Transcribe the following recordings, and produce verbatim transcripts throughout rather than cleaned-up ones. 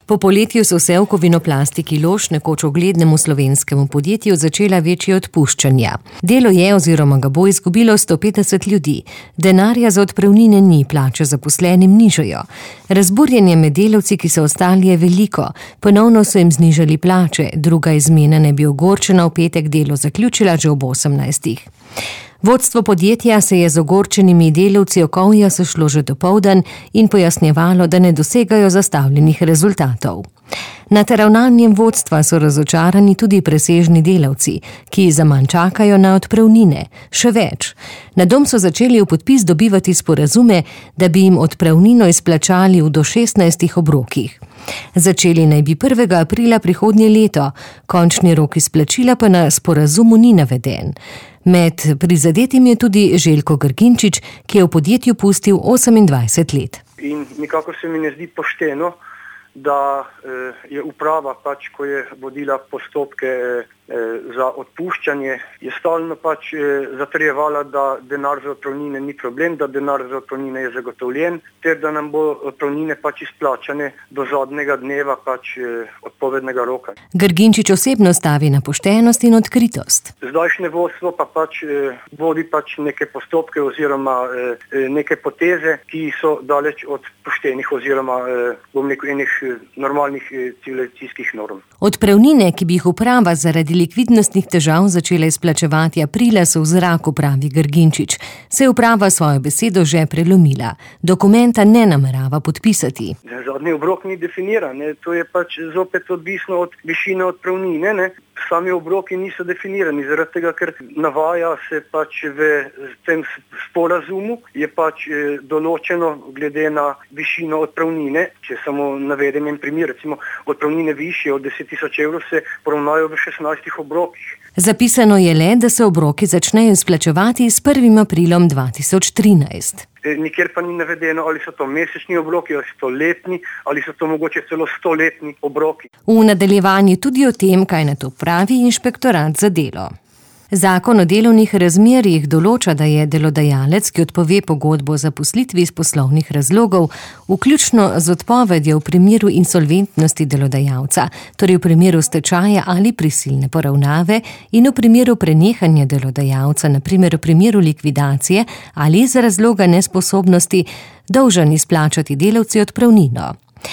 Po poletju so se v Kovinoplastiki Lož, nekoč uglednemu slovenskemu podjetju, začela večja odpuščanja. Delo je oziroma ga bo izgubilo sto petdeset ljudi. Denarja za odpravnine ni, plače zaposlenim nižajo. Razburjenje med delavci, ki so ostali, je veliko. Ponovno so jim znižali plače, druga izmena ne bi ogorčena v petek delo zaključila že ob osemnajstih. Vodstvo podjetja se je z ogorčenimi delavci Okovja sešlo že dopoldan in pojasnjevalo, da ne dosegajo zastavljenih rezultatov. Nad ravnanjem vodstva so razočarani tudi presežni delavci, ki zaman čakajo na odpravnine. Še več. Na dom so začeli v podpis dobivati sporazume, da bi jim odpravnino izplačali v do šestnajstih obrokih. Začeli naj bi prvega aprila prihodnje leto, končni rok izplačila pa na sporazumu ni naveden. Med prizadetim je tudi Željko Grginčič, ki je v podjetju pustil osemindvajset let. In nikako se mi ne zdi pošteno, da je uprava, pač, ko je vodila postopke za odpuščanje, je stalno pač zatrjevala, da denar za odpravnine ni problem, da denar za odpravnine je zagotovljen, ter da nam bo odpravnine pač izplačane do zadnjega dneva pač odpovednega roka. Grginčič osebno stavi na poštenost in odkritost. Zdajšnje vodstvo pa pač vodi pač neke postopke oziroma neke poteze, ki so daleč od poštenih oziroma bom rekel enih normalnih civilizacijskih norm. Odpravnine, ki bi jih uprava zaradi likvidnostnih težav začela izplačevati aprila, so v zraku, pravi Grginčič. Se je uprava svojo besedo že prelomila. Dokumenta ne namerava podpisati. Zadnji obrok ni definiran, ne. To je pač zopet odvisno od višine odpravnine, ne. Sami obroki niso definirani, zaradi tega, ker navaja se pač v tem sporazumu, je pač določeno glede na višino odpravnine. Če samo navedem en primer, recimo odpravnine višje od deset tisoč evrov se poravnajo v šestnajstih obrokih. Zapisano je le, da se obroki začnejo izplačevati s prvim aprilom dva tisoč trinajst. Nikjer pa ni navedeno, ali so to mesečni obroki, ali so to letni, ali so to mogoče celo stoletni obroki. V nadaljevanju tudi o tem, kaj na to pravi Inšpektorat za delo. Zakon o delovnih razmerjih določa, da je delodajalec, ki odpove pogodbo o zaposlitvi iz poslovnih razlogov, vključno z odpovedjo v primeru insolventnosti delodajalca, torej v primeru stečaja ali prisilne poravnave in v primeru prenehanja delodajalca, na primer v primeru likvidacije ali iz razloga nesposobnosti, dolžan izplačati delavci odpravnino.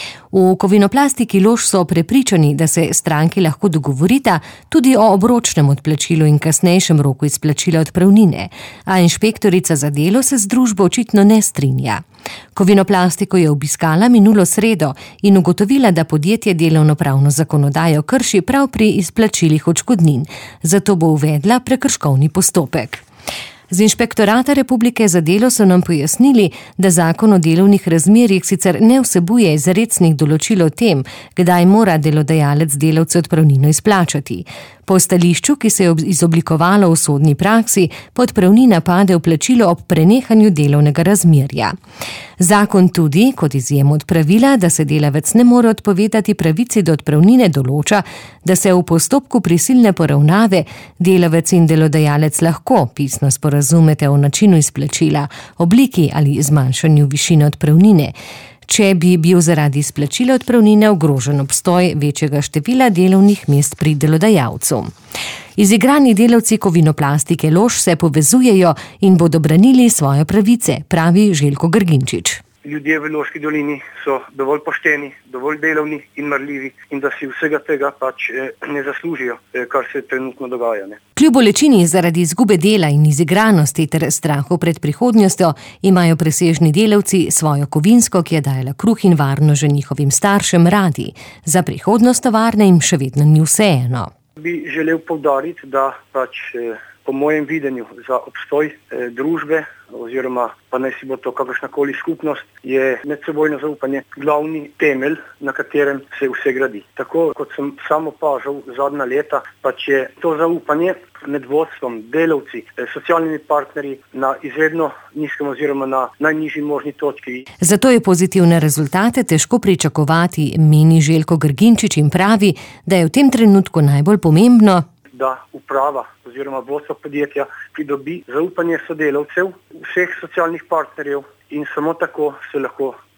V Kovinoplastiki Lož so prepričani, da se stranki lahko dogovorita tudi o obročnem odplačilu in kasnejšem roku izplačila odpravnine, a inšpektorica za delo se z družbo očitno ne strinja. Kovinoplastiko je obiskala minulo sredo in ugotovila, da podjetje delovnopravno zakonodajo krši prav pri izplačilih odškodnin, zato bo uvedla prekrškovni postopek. Z Inšpektorata Republike za delo so nam pojasnili, da zakon o delovnih razmerjih sicer ne vsebuje izrecnih določil o tem, kdaj mora delodajalec delavcu odpravnino izplačati. Po stališču, ki se je izoblikovalo v sodni praksi, odpravnina pade v plačilo ob prenehanju delovnega razmerja. Zakon tudi, kot izjemo od pravila, da se delavec ne more odpovedati pravici do odpravnine, določa, da se v postopku prisilne poravnave delavec in delodajalec lahko pisno sporazumete o načinu izplačila, obliki ali zmanjšanju višine odpravnine, če bi bil zaradi izplačila odpravnine ogrožen obstoj večjega števila delovnih mest pri delodajalcu. Izigrani delavci Kovinoplastike Lož se povezujejo in bodo branili svoje pravice, pravi Željko Grginčič. Ljudje v Loški dolini so dovolj pošteni, dovolj delovni in marljivi in da si vsega tega pač ne zaslužijo, kar se trenutno dogaja. Ne. Kljub bolečini zaradi izgube dela in izigranosti ter strahu pred prihodnostjo imajo presežni delavci svojo kovinsko, ki je dajala kruh in varno že njihovim staršem, radi. Za prihodnost tovarne jim še vedno ni vseeno. Bi želel poudariti, da pač po mojem videnju za obstoj eh, družbe oziroma pa naj si bo to kakršnakoli skupnost, je medsebojno zaupanje glavni temelj, na katerem se vse gradi. Tako kot sem sam opažal zadnja leta, pač je to zaupanje med vodstvom, delavci, socialnimi partnerji na izredno nizkem oziroma na najnižji možni točki. Zato je pozitivne rezultate težko pričakovati, meni Željko Grginčič in pravi, da je v tem trenutku najbolj pomembno, da uprava oziroma vodstvo podjetja pridobi zaupanje sodelavcev, vseh socialnih partnerjev in samo tako se lahko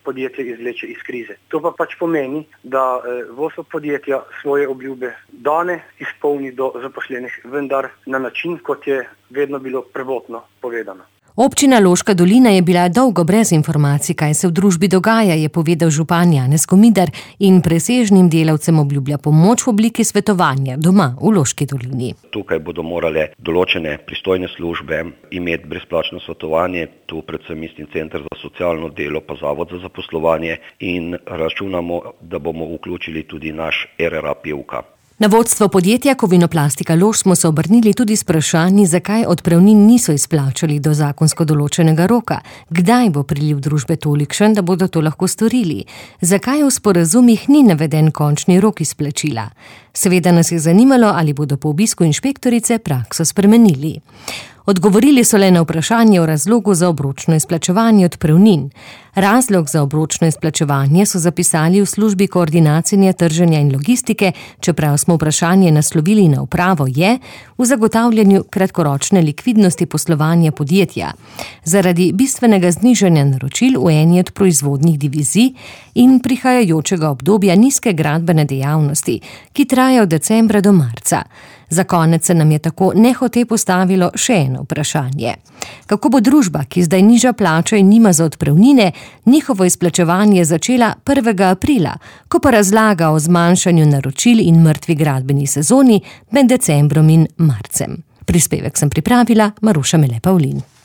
podjetje izvleče iz krize. To pa pač pomeni, da vodstvo podjetja svoje obljube dane izpolni do zaposlenih, vendar na način, kot je vedno bilo prvotno povedano. Občina Loška dolina je bila dolgo brez informacij, kaj se v družbi dogaja, je povedal župan Janez Komidar in presežnim delavcem obljublja pomoč v obliki svetovanja doma v Loški dolini. Tukaj bodo morale določene pristojne službe imeti brezplačno svetovanje, tu predvsem mislim Center za socialno delo pa Zavod za zaposlovanje in računamo, da bomo vključili tudi naš R R A Pivka. Na vodstvo podjetja Kovinoplastika Lož smo se obrnili tudi s vprašanji, zakaj odpravnin niso izplačali do zakonsko določenega roka, kdaj bo priliv družbe tolikšen, da bodo to lahko storili, zakaj v sporazumih ni naveden končni rok izplačila. Seveda nas je zanimalo, ali bodo po obisku inšpektorice prakso spremenili. Odgovorili so le na vprašanje o razlogu za obročno izplačevanje odpravnin. Razlog za obročno izplačevanje so zapisali v službi koordinacije trženja in logistike, čeprav smo vprašanje naslovili na upravo, je v zagotavljanju kratkoročne likvidnosti poslovanja podjetja zaradi bistvenega znižanja naročil v eni od proizvodnih divizij in prihajajočega obdobja nizke gradbene dejavnosti, ki traja od decembra do marca. Za konec se nam je tako nehote postavilo še eno vprašanje. Kako bo družba, ki zdaj niža plačo in nima za odpravnine, njihovo izplačevanje začela prvega aprila, ko pa razlaga o zmanjšanju naročil in mrtvi gradbeni sezoni med decembrom in marcem? Prispevek sem pripravila Maruša Mele Pavlin.